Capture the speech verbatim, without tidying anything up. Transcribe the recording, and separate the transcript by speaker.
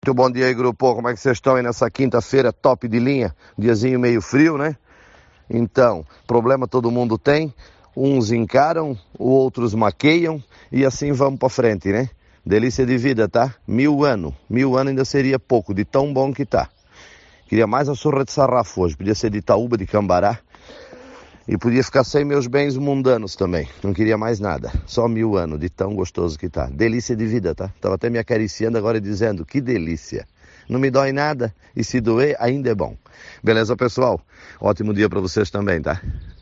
Speaker 1: Muito bom dia aí, grupo. Como é que vocês estão aí nessa quinta-feira top de linha? Diazinho meio frio, né? Então, problema todo mundo tem. Uns encaram, outros maqueiam e assim vamos pra frente, né? Delícia de vida, tá? Mil anos. Mil anos ainda seria pouco, de tão bom que tá. Queria mais a surra de sarrafo hoje. Podia ser de Itaúba, de Cambará. E podia ficar sem meus bens mundanos também. Não queria mais nada. Só mil anos, de tão gostoso que tá. Delícia de vida, tá? Tava até me acariciando agora e dizendo, que delícia. Não me dói nada e se doer ainda é bom. Beleza, pessoal? Ótimo dia pra vocês também, tá?